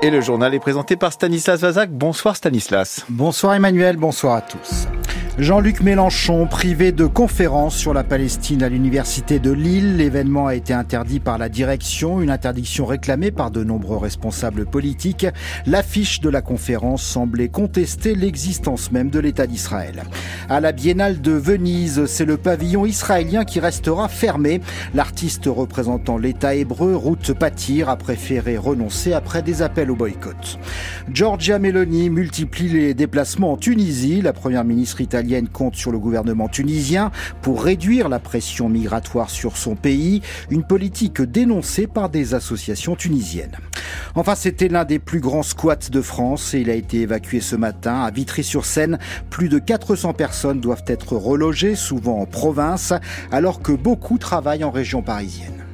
Et le journal est présenté par Stanislas Vazak. Bonsoir Stanislas. Bonsoir Emmanuel, bonsoir à tous. Jean-Luc Mélenchon, privé de conférence sur la Palestine à l'université de Lille. L'événement a été interdit par la direction, une interdiction réclamée par de nombreux responsables politiques. L'affiche de la conférence semblait contester l'existence même de l'État d'Israël. À la Biennale de Venise, c'est le pavillon israélien qui restera fermé. L'artiste représentant l'État hébreu, Ruth Patir, a préféré renoncer après des appels au boycott. Giorgia Meloni multiplie les déplacements en Tunisie. La première ministre italienne compte sur le gouvernement tunisien pour réduire la pression migratoire sur son pays, une politique dénoncée par des associations tunisiennes. Enfin, c'était l'un des plus grands squats de France et il a été évacué ce matin à Vitry-sur-Seine. Plus de 400 personnes doivent être relogées, souvent en province, alors que beaucoup travaillent en région parisienne.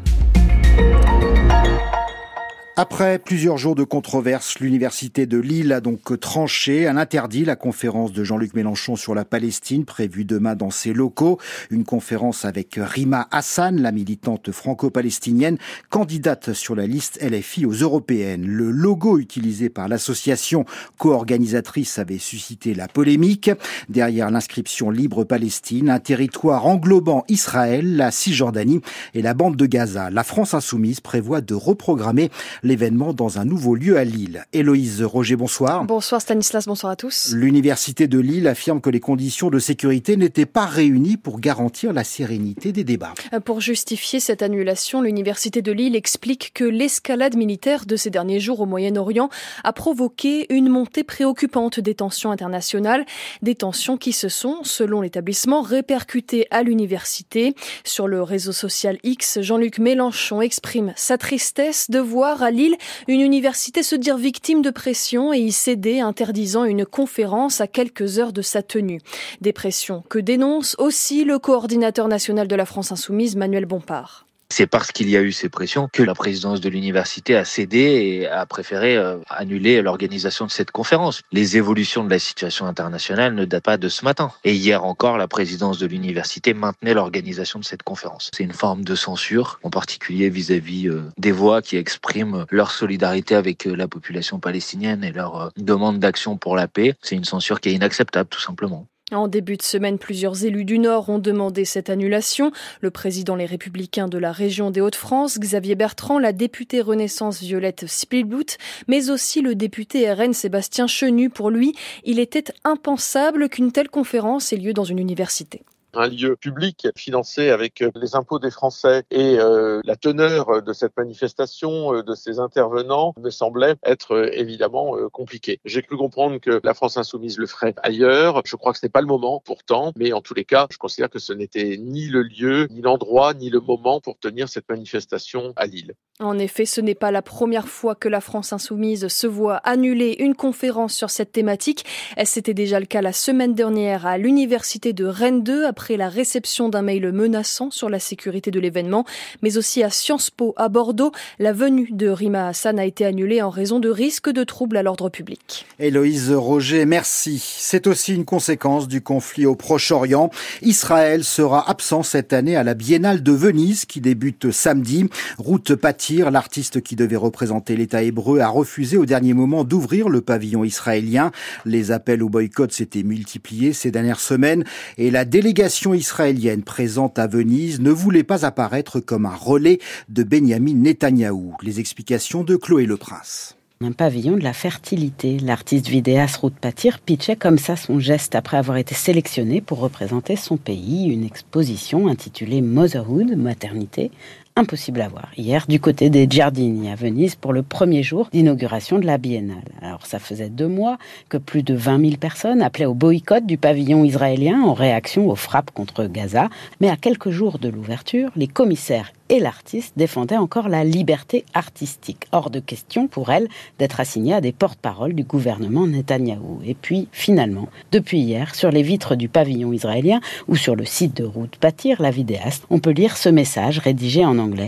Après plusieurs jours de controverses, l'université de Lille a donc tranché. Elle interdit la conférence de Jean-Luc Mélenchon sur la Palestine, prévue demain dans ses locaux. Une conférence avec Rima Hassan, la militante franco-palestinienne, candidate sur la liste LFI aux européennes. Le logo utilisé par l'association co-organisatrice avait suscité la polémique. Derrière l'inscription Libre Palestine, un territoire englobant Israël, la Cisjordanie et la bande de Gaza. La France insoumise prévoit de reprogrammer l'événement dans un nouveau lieu à Lille. Héloïse Roger, bonsoir. Bonsoir Stanislas, bonsoir à tous. L'université de Lille affirme que les conditions de sécurité n'étaient pas réunies pour garantir la sérénité des débats. Pour justifier cette annulation, l'université de Lille explique que l'escalade militaire de ces derniers jours au Moyen-Orient a provoqué une montée préoccupante des tensions internationales, des tensions qui se sont, selon l'établissement, répercutées à l'université. Sur le réseau social X, Jean-Luc Mélenchon exprime sa tristesse de voir à Lille une université se dire victime de pression et y céder, interdisant une conférence à quelques heures de sa tenue. Des pressions que dénonce aussi le coordinateur national de la France Insoumise, Manuel Bompard. C'est parce qu'il y a eu ces pressions que la présidence de l'université a cédé et a préféré annuler l'organisation de cette conférence. Les évolutions de la situation internationale ne datent pas de ce matin. Et hier encore, la présidence de l'université maintenait l'organisation de cette conférence. C'est une forme de censure, en particulier vis-à-vis des voix qui expriment leur solidarité avec la population palestinienne et leur demande d'action pour la paix. C'est une censure qui est inacceptable, tout simplement. En début de semaine, plusieurs élus du Nord ont demandé cette annulation. Le président Les Républicains de la région des Hauts-de-France, Xavier Bertrand, la députée Renaissance Violette Spilbout, mais aussi le député RN Sébastien Chenu. Pour lui, il était impensable qu'une telle conférence ait lieu dans une université. Un lieu public financé avec les impôts des Français et la teneur de cette manifestation, de ces intervenants, me semblait être évidemment compliqué. J'ai cru comprendre que la France Insoumise le ferait ailleurs. Je crois que ce n'est pas le moment pourtant, mais en tous les cas, je considère que ce n'était ni le lieu, ni l'endroit, ni le moment pour tenir cette manifestation à Lille. En effet, ce n'est pas la première fois que la France Insoumise se voit annuler une conférence sur cette thématique. C'était déjà le cas la semaine dernière à l'université de Rennes 2 après la réception d'un mail menaçant sur la sécurité de l'événement, mais aussi à Sciences Po à Bordeaux. La venue de Rima Hassan a été annulée en raison de risques de troubles à l'ordre public. Héloïse Roger, merci. C'est aussi une conséquence du conflit au Proche-Orient. Israël sera absent cette année à la Biennale de Venise qui débute samedi. Ruth Patir, l'artiste qui devait représenter l'État hébreu, a refusé au dernier moment d'ouvrir le pavillon israélien. Les appels au boycott s'étaient multipliés ces dernières semaines et la délégation israélienne présente à Venise ne voulait pas apparaître comme un relais de Benyamin Netanyahou. Les explications de Chloé Leprince. Un pavillon de la fertilité. L'artiste vidéaste Ruth Patir pitchait comme ça son geste après avoir été sélectionné pour représenter son pays. Une exposition intitulée Motherhood, maternité, impossible à voir. Hier, du côté des Giardini à Venise pour le premier jour d'inauguration de la Biennale. Alors ça faisait 2 mois que plus de 20 000 personnes appelaient au boycott du pavillon israélien en réaction aux frappes contre Gaza. Mais à quelques jours de l'ouverture, les commissaires et l'artiste défendaient encore la liberté artistique. Hors de question pour elle d'être assignée à des porte-paroles du gouvernement Netanyahou. Et puis, finalement, depuis hier, sur les vitres du pavillon israélien ou sur le site de Ruth Patir, la vidéaste, on peut lire ce message rédigé en anglais.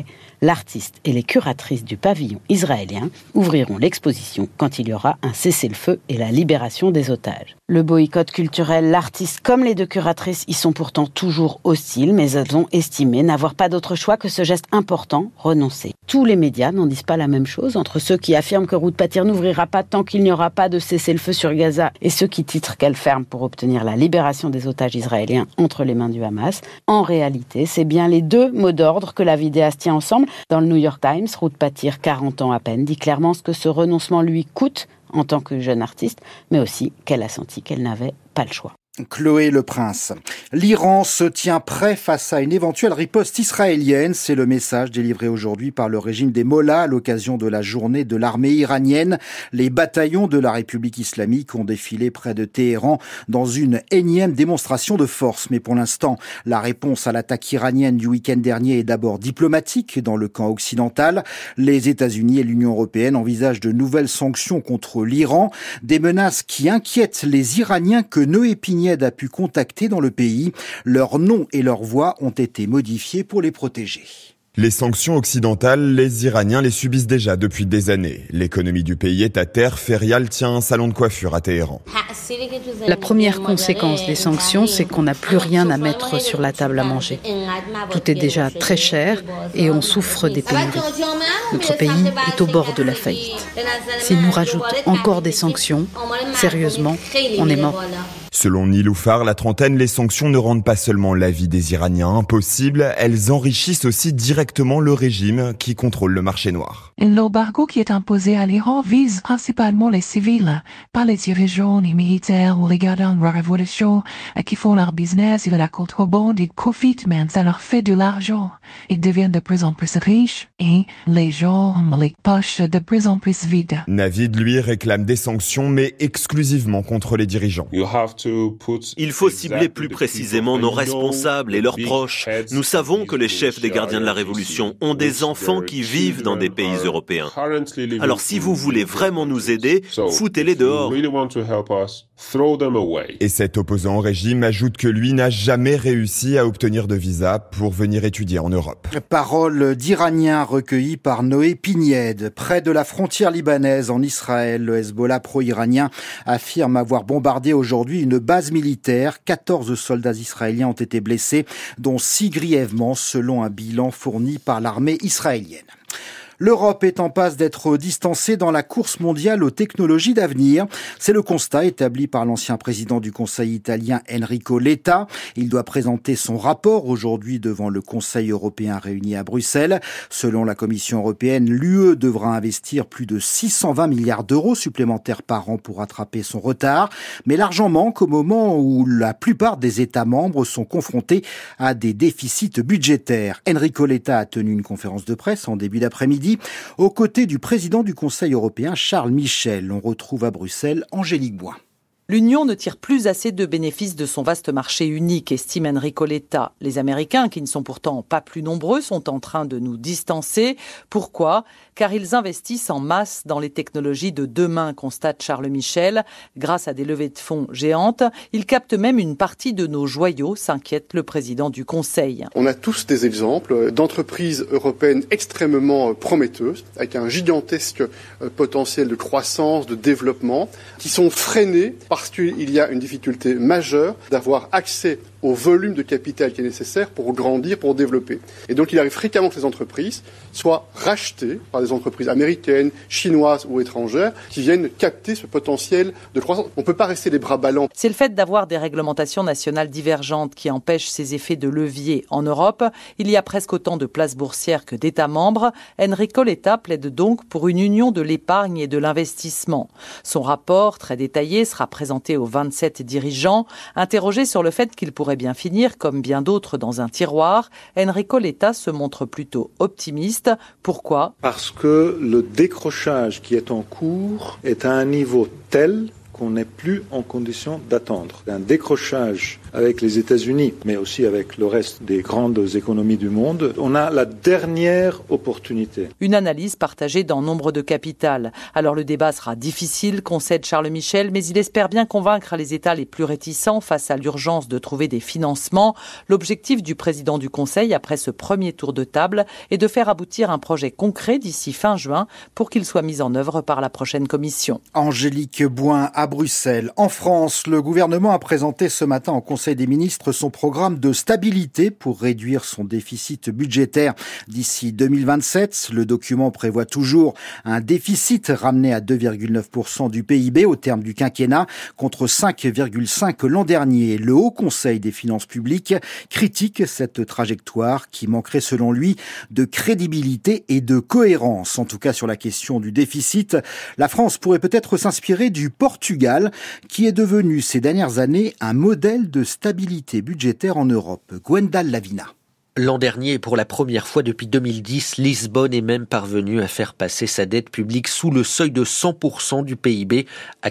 L'artiste et les curatrices du pavillon israélien ouvriront l'exposition quand il y aura un cessez-le-feu et la libération des otages. Le boycott culturel, l'artiste comme les deux curatrices y sont pourtant toujours hostiles, mais elles ont estimé n'avoir pas d'autre choix que ce geste important, renoncer. Tous les médias n'en disent pas la même chose, entre ceux qui affirment que Ruth Patir n'ouvrira pas tant qu'il n'y aura pas de cessez-le-feu sur Gaza et ceux qui titrent qu'elle ferme pour obtenir la libération des otages israéliens entre les mains du Hamas. En réalité, c'est bien les deux mots d'ordre que la vidéaste tient ensemble. Dans le New York Times, Ruth Patir, 40 ans à peine, dit clairement ce que ce renoncement lui coûte en tant que jeune artiste, mais aussi qu'elle a senti qu'elle n'avait pas le choix. Chloé Le Prince. L'Iran se tient prêt face à une éventuelle riposte israélienne. C'est le message délivré aujourd'hui par le régime des Mollahs à l'occasion de la journée de l'armée iranienne. Les bataillons de la République islamique ont défilé près de Téhéran dans une énième démonstration de force. Mais pour l'instant, la réponse à l'attaque iranienne du week-end dernier est d'abord diplomatique dans le camp occidental. Les États-Unis et l'Union européenne envisagent de nouvelles sanctions contre l'Iran. Des menaces qui inquiètent les Iraniens que Noé Pignède a pu contacter dans le pays. Leurs noms et leurs voix ont été modifiés pour les protéger. Les sanctions occidentales, les Iraniens les subissent déjà depuis des années. L'économie du pays est à terre. Ferial tient un salon de coiffure à Téhéran. La première conséquence des sanctions, c'est qu'on n'a plus rien à mettre sur la table à manger. Tout est déjà très cher et on souffre des pénuries. Notre pays est au bord de la faillite. S'ils nous rajoutent encore des sanctions, sérieusement, on est mort. Selon Niloufar, la trentaine, les sanctions ne rendent pas seulement la vie des Iraniens impossible, elles enrichissent aussi directement le régime qui contrôle le marché noir. L'embargo qui est imposé à l'Iran vise principalement les civils, pas les dirigeants, les militaires ou les gardiens de la révolution qui font leur business et de la contrebande. Ils profitent, mais ça leur fait de l'argent. Ils deviennent de plus en plus riches et les gens ont les poches de plus en plus vides. Navid, lui, réclame des sanctions, mais exclusivement contre les dirigeants. Il faut cibler plus précisément nos responsables et leurs proches. Nous savons que les chefs des gardiens de la Révolution ont des enfants qui vivent dans des pays européens. Alors si vous voulez vraiment nous aider, foutez-les dehors. Et cet opposant au régime ajoute que lui n'a jamais réussi à obtenir de visa pour venir étudier en Europe. Parole d'Iraniens recueillies par Noé Pignède. Près de la frontière libanaise en Israël, le Hezbollah pro-iranien affirme avoir bombardé aujourd'hui une base militaire. 14 soldats israéliens ont été blessés, dont 6 grièvement, selon un bilan fourni par l'armée israélienne. L'Europe est en passe d'être distancée dans la course mondiale aux technologies d'avenir. C'est le constat établi par l'ancien président du Conseil italien Enrico Letta. Il doit présenter son rapport aujourd'hui devant le Conseil européen réuni à Bruxelles. Selon la Commission européenne, l'UE devra investir plus de 620 milliards d'euros supplémentaires par an pour rattraper son retard. Mais l'argent manque au moment où la plupart des États membres sont confrontés à des déficits budgétaires. Enrico Letta a tenu une conférence de presse en début d'après-midi aux côtés du président du Conseil européen, Charles Michel. On retrouve à Bruxelles Angélique Boin. L'Union ne tire plus assez de bénéfices de son vaste marché unique, estime Enrico Letta. Les Américains, qui ne sont pourtant pas plus nombreux, sont en train de nous distancer. Pourquoi ? Car ils investissent en masse dans les technologies de demain, constate Charles Michel. Grâce à des levées de fonds géantes, ils captent même une partie de nos joyaux, s'inquiète le président du Conseil. On a tous des exemples d'entreprises européennes extrêmement prometteuses, avec un gigantesque potentiel de croissance, de développement, qui sont freinées parce qu'il y a une difficulté majeure d'avoir accès au volume de capital qui est nécessaire pour grandir, pour développer. Et donc il arrive fréquemment que ces entreprises soient rachetées par des entreprises américaines, chinoises ou étrangères qui viennent capter ce potentiel de croissance. On ne peut pas rester les bras ballants. C'est le fait d'avoir des réglementations nationales divergentes qui empêchent ces effets de levier en Europe. Il y a presque autant de places boursières que d'États membres. Enrico Letta plaide donc pour une union de l'épargne et de l'investissement. Son rapport, très détaillé, sera présenté aux 27 dirigeants. Interrogé sur le fait qu'il pourrait bien finir, comme bien d'autres, dans un tiroir, Enrico Letta se montre plutôt optimiste. Pourquoi ? Parce que le décrochage qui est en cours est à un niveau tel qu'on n'est plus en condition d'attendre. Un décrochage avec les États-Unis, mais aussi avec le reste des grandes économies du monde. On a la dernière opportunité. Une analyse partagée dans nombre de capitales. Alors le débat sera difficile, concède Charles Michel, mais il espère bien convaincre les États les plus réticents face à l'urgence de trouver des financements. L'objectif du président du Conseil, après ce premier tour de table, est de faire aboutir un projet concret d'ici fin juin pour qu'il soit mis en œuvre par la prochaine commission. Angélique Bouin à Bruxelles. En France, le gouvernement a présenté ce matin au Conseil des ministres son programme de stabilité pour réduire son déficit budgétaire d'ici 2027. Le document prévoit toujours un déficit ramené à 2,9% du PIB au terme du quinquennat contre 5,5% l'an dernier. Le Haut Conseil des finances publiques critique cette trajectoire qui manquerait selon lui de crédibilité et de cohérence. En tout cas sur la question du déficit, la France pourrait peut-être s'inspirer du Portugal qui est devenu ces dernières années un modèle de stabilité budgétaire en Europe. Gwendal Lavina. L'an dernier, pour la première fois depuis 2010, Lisbonne est même parvenue à faire passer sa dette publique sous le seuil de 100% du PIB à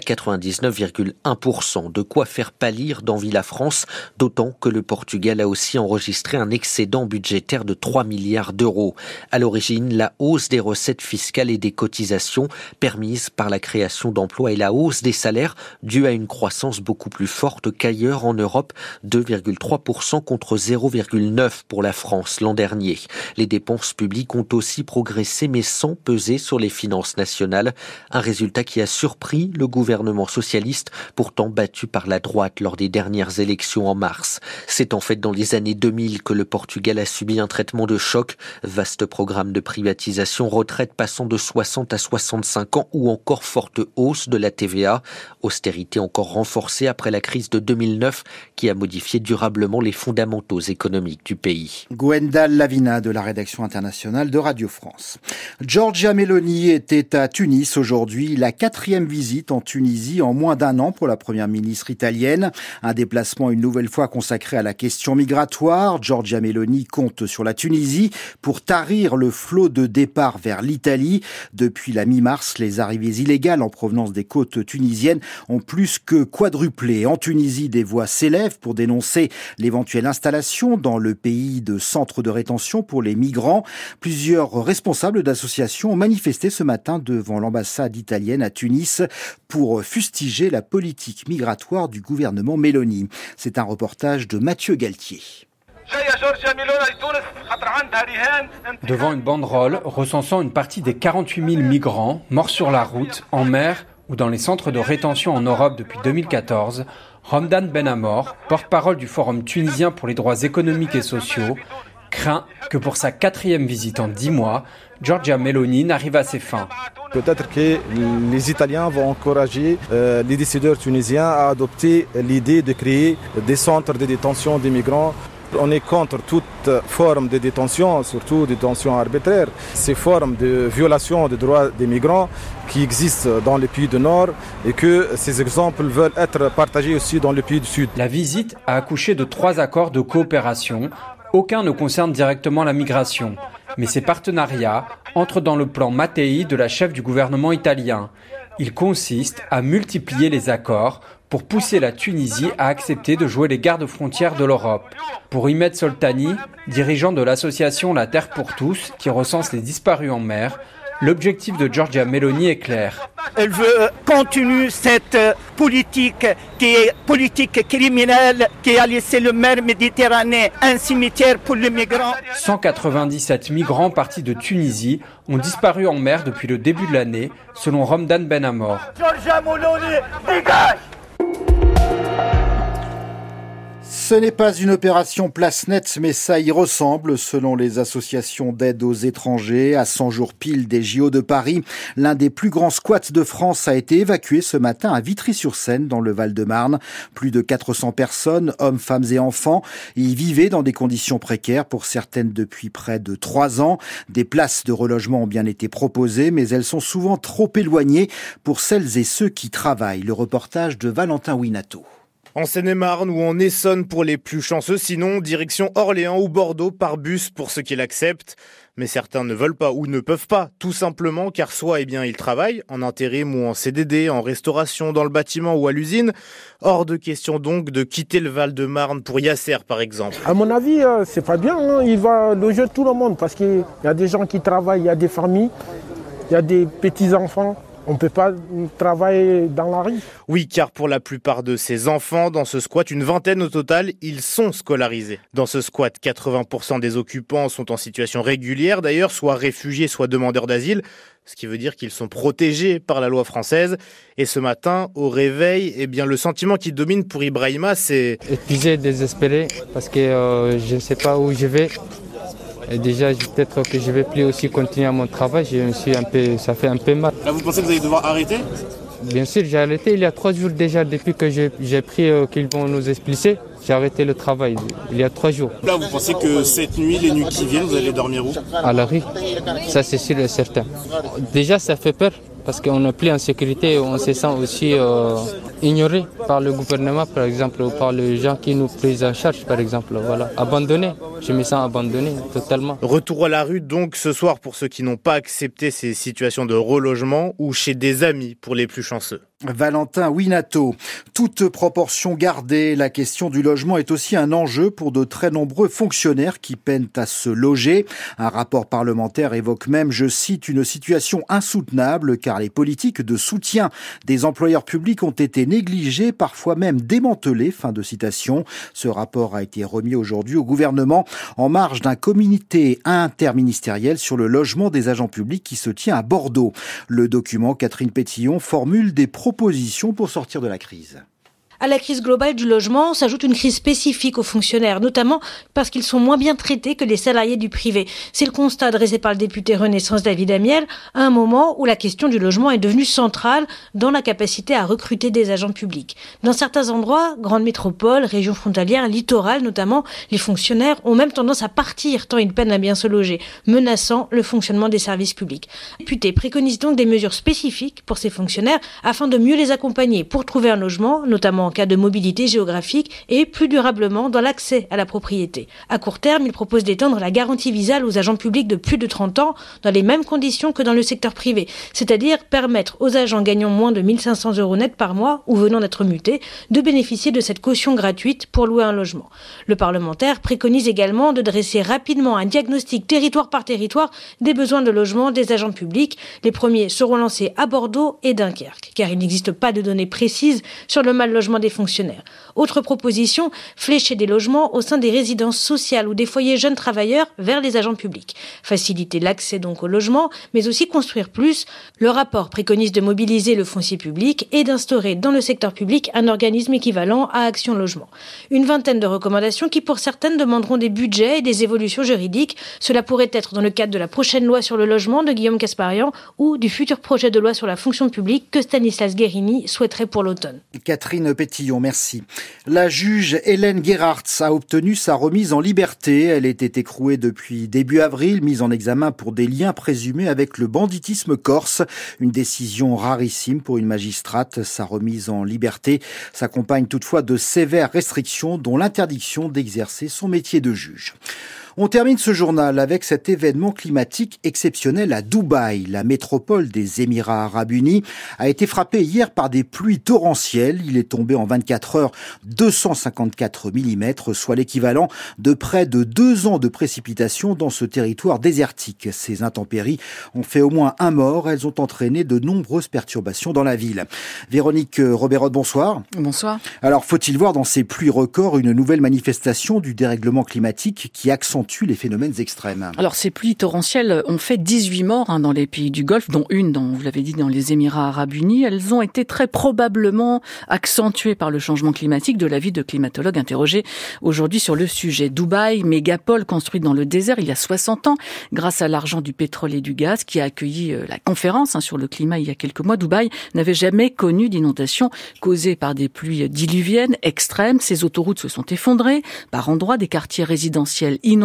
99,1%. De quoi faire pâlir d'envie la France, d'autant que le Portugal a aussi enregistré un excédent budgétaire de 3 milliards d'euros. À l'origine, la hausse des recettes fiscales et des cotisations permises par la création d'emplois et la hausse des salaires due à une croissance beaucoup plus forte qu'ailleurs en Europe, 2,3% contre 0,9% pour la France l'an dernier. Les dépenses publiques ont aussi progressé mais sans peser sur les finances nationales. Un résultat qui a surpris le gouvernement socialiste, pourtant battu par la droite lors des dernières élections en mars. C'est en fait dans les années 2000 que le Portugal a subi un traitement de choc. Vaste programme de privatisation, retraite passant de 60 à 65 ans ou encore forte hausse de la TVA. Austérité encore renforcée après la crise de 2009 qui a modifié durablement les fondamentaux économiques du pays. Gwendal Lavina de la rédaction internationale de Radio France. Giorgia Meloni était à Tunis aujourd'hui, la 4e visite en Tunisie en moins d'un an pour la première ministre italienne. Un déplacement une nouvelle fois consacré à la question migratoire. Giorgia Meloni compte sur la Tunisie pour tarir le flot de départ vers l'Italie. Depuis la mi-mars, les arrivées illégales en provenance des côtes tunisiennes ont plus que quadruplé. En Tunisie, des voix s'élèvent pour dénoncer l'éventuelle installation dans le pays de centres de rétention pour les migrants. Plusieurs responsables d'associations ont manifesté ce matin devant l'ambassade italienne à Tunis pour fustiger la politique migratoire du gouvernement Meloni. C'est un reportage de Mathieu Galtier. Devant une banderole recensant une partie des 48 000 migrants morts sur la route, en mer ou dans les centres de rétention en Europe depuis 2014, Romdan Benamor, porte-parole du Forum tunisien pour les droits économiques et sociaux, craint que pour sa 4e visite en 10 mois, Giorgia Meloni n'arrive à ses fins. Peut-être que les Italiens vont encourager les décideurs tunisiens à adopter l'idée de créer des centres de détention des migrants. On est contre toute forme de détention, surtout de détention arbitraire. Ces formes de violation des droits des migrants qui existent dans les pays du Nord et que ces exemples veulent être partagés aussi dans les pays du Sud. La visite a accouché de 3 accords de coopération. Aucun ne concerne directement la migration. Mais ces partenariats entrent dans le plan Mattei de la chef du gouvernement italien. Il consiste à multiplier les accords pour pousser la Tunisie à accepter de jouer les gardes-frontières de l'Europe. Pour Imed Soltani, dirigeant de l'association La Terre pour tous, qui recense les disparus en mer, l'objectif de Giorgia Meloni est clair. Elle veut continuer cette politique qui est politique criminelle, qui a laissé le mer Méditerranée un cimetière pour les migrants. 197 migrants partis de Tunisie ont disparu en mer depuis le début de l'année, selon Romdan Benamor. Giorgia Meloni, dégage! Ce n'est pas une opération place nette, mais ça y ressemble, selon les associations d'aide aux étrangers. À 100 jours pile des JO de Paris, l'un des plus grands squats de France a été évacué ce matin à Vitry-sur-Seine, dans le Val-de-Marne. Plus de 400 personnes, hommes, femmes et enfants, y vivaient dans des conditions précaires, pour certaines depuis près de 3 ans. Des places de relogement ont bien été proposées, mais elles sont souvent trop éloignées pour celles et ceux qui travaillent. Le reportage de Valentin Winato. En Seine-et-Marne ou en Essonne pour les plus chanceux, sinon direction Orléans ou Bordeaux par bus pour ceux qui l'acceptent. Mais certains ne veulent pas ou ne peuvent pas, tout simplement car soit ils travaillent en intérim ou en CDD, en restauration, dans le bâtiment ou à l'usine. Hors de question donc de quitter le Val-de-Marne pour Yasser par exemple. À mon avis, c'est pas bien, il va loger tout le monde parce qu'il y a des gens qui travaillent, il y a des familles, il y a des petits-enfants. On ne peut pas travailler dans la rue. Oui, car pour la plupart de ces enfants, dans ce squat, une vingtaine au total, ils sont scolarisés. Dans ce squat, 80% des occupants sont en situation régulière d'ailleurs, soit réfugiés, soit demandeurs d'asile, ce qui veut dire qu'ils sont protégés par la loi française. Et ce matin, au réveil, le sentiment qui domine pour Ibrahima, c'est... épuisé, désespéré, parce que je ne sais pas où je vais. Et déjà, peut-être que je ne vais plus aussi continuer mon travail, ça fait un peu mal. Là, vous pensez que vous allez devoir arrêter ? Bien sûr, j'ai arrêté il y a 3 jours déjà, depuis que j'ai pris qu'ils vont nous expliquer. J'ai arrêté le travail il y a 3 jours. Là, vous pensez que cette nuit, les nuits qui viennent, vous allez dormir où ? À la rue, ça c'est sûr et certain. Déjà, ça fait peur. Parce qu'on n'est plus en sécurité, on se sent aussi ignoré par le gouvernement, par exemple, ou par les gens qui nous prennent en charge, par exemple. Voilà. Abandonné, je me sens abandonné totalement. Retour à la rue donc ce soir pour ceux qui n'ont pas accepté ces situations de relogement ou chez des amis pour les plus chanceux. Valentin Winato. Toute proportion gardée, la question du logement est aussi un enjeu pour de très nombreux fonctionnaires qui peinent à se loger. Un rapport parlementaire évoque même, je cite, une situation insoutenable car les politiques de soutien des employeurs publics ont été négligées, parfois même démantelées. Fin de citation. Ce rapport a été remis aujourd'hui au gouvernement en marge d'un comité interministériel sur le logement des agents publics qui se tient à Bordeaux. Le document, Catherine Pétillon, formule des propositions pour sortir de la crise. À la crise globale du logement s'ajoute une crise spécifique aux fonctionnaires, notamment parce qu'ils sont moins bien traités que les salariés du privé. C'est le constat dressé par le député Renaissance David Amiel, à un moment où la question du logement est devenue centrale dans la capacité à recruter des agents publics. Dans certains endroits, grandes métropoles, régions frontalières, littorales notamment, les fonctionnaires ont même tendance à partir tant ils peinent à bien se loger, menaçant le fonctionnement des services publics. Le député préconise donc des mesures spécifiques pour ces fonctionnaires afin de mieux les accompagner pour trouver un logement, notamment en cas de mobilité géographique et plus durablement dans l'accès à la propriété. À court terme, il propose d'étendre la garantie visale aux agents publics de plus de 30 ans dans les mêmes conditions que dans le secteur privé, c'est-à-dire permettre aux agents gagnant moins de 1 500 € net par mois ou venant d'être mutés de bénéficier de cette caution gratuite pour louer un logement. Le parlementaire préconise également de dresser rapidement un diagnostic territoire par territoire des besoins de logement des agents publics. Les premiers seront lancés à Bordeaux et Dunkerque, car il n'existe pas de données précises sur le mal logement des fonctionnaires. Autre proposition, flécher des logements au sein des résidences sociales ou des foyers jeunes travailleurs vers les agents publics. Faciliter l'accès donc au logement, mais aussi construire plus. Le rapport préconise de mobiliser le foncier public et d'instaurer dans le secteur public un organisme équivalent à Action Logement. Une vingtaine de recommandations qui pour certaines demanderont des budgets et des évolutions juridiques. Cela pourrait être dans le cadre de la prochaine loi sur le logement de Guillaume Casparian ou du futur projet de loi sur la fonction publique que Stanislas Guerini souhaiterait pour l'automne. Catherine Pétillon, merci. La juge Hélène Gerhardt a obtenu sa remise en liberté. Elle était écrouée depuis début avril, mise en examen pour des liens présumés avec le banditisme corse. Une décision rarissime pour une magistrate. Sa remise en liberté s'accompagne toutefois de sévères restrictions, dont l'interdiction d'exercer son métier de juge. On termine ce journal avec cet événement climatique exceptionnel à Dubaï. La métropole des Émirats Arabes Unis a été frappée hier par des pluies torrentielles. Il est tombé en 24 heures 254 mm, soit l'équivalent de près de 2 ans de précipitations dans ce territoire désertique. Ces intempéries ont fait au moins un mort. Elles ont entraîné de nombreuses perturbations dans la ville. Véronique Roberode, bonsoir. Bonsoir. Alors, faut-il voir dans ces pluies records une nouvelle manifestation du dérèglement climatique qui accentue les phénomènes extrêmes? Alors, ces pluies torrentielles ont fait 18 morts dans les pays du Golfe, dont une, vous l'avez dit, dans les Émirats Arabes Unis. Elles ont été très probablement accentuées par le changement climatique, de l'avis de climatologues interrogés aujourd'hui sur le sujet. Dubaï, mégapole construite dans le désert il y a 60 ans, grâce à l'argent du pétrole et du gaz, qui a accueilli la conférence sur le climat il y a quelques mois. Dubaï n'avait jamais connu d'inondation causée par des pluies diluviennes extrêmes. Ses autoroutes se sont effondrées, par endroits des quartiers résidentiels inondés.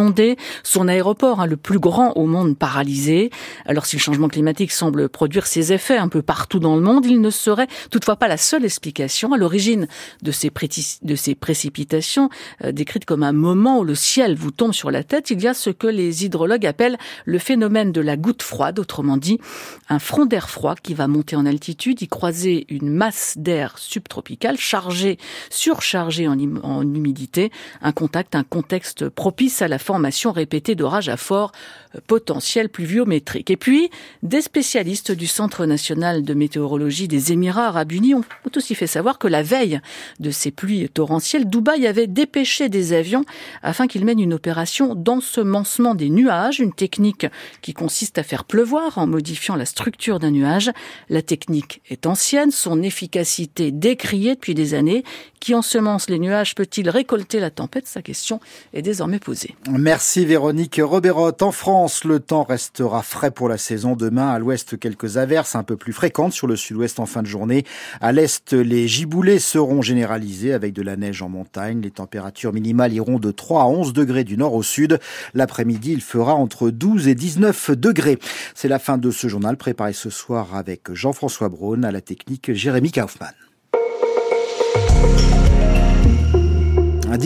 inondé, son aéroport, le plus grand au monde, paralysé. Alors si le changement climatique semble produire ses effets un peu partout dans le monde, il ne serait toutefois pas la seule explication. À l'origine de ces précipitations, décrites comme un moment où le ciel vous tombe sur la tête, il y a ce que les hydrologues appellent le phénomène de la goutte froide, autrement dit, un front d'air froid qui va monter en altitude, y croiser une masse d'air subtropicale surchargée en humidité, un contexte propice à la formation répétée d'orages à fort potentiel pluviométrique. Et puis, des spécialistes du Centre national de météorologie des Émirats arabes unis ont aussi fait savoir que la veille de ces pluies torrentielles, Dubaï avait dépêché des avions afin qu'ils mènent une opération d'ensemencement des nuages, une technique qui consiste à faire pleuvoir en modifiant la structure d'un nuage. La technique est ancienne, son efficacité décriée depuis des années. Qui ensemence les nuages peut-il récolter la tempête? Sa question est désormais posée. Merci Véronique Roberotte. En France, le temps restera frais pour la saison. Demain, à l'ouest, quelques averses un peu plus fréquentes sur le sud-ouest en fin de journée. À l'est, les giboulées seront généralisées avec de la neige en montagne. Les températures minimales iront de 3 à 11 degrés du nord au sud. L'après-midi, il fera entre 12 et 19 degrés. C'est la fin de ce journal préparé ce soir avec Jean-François Braun, à la technique Jérémy Kaufmann.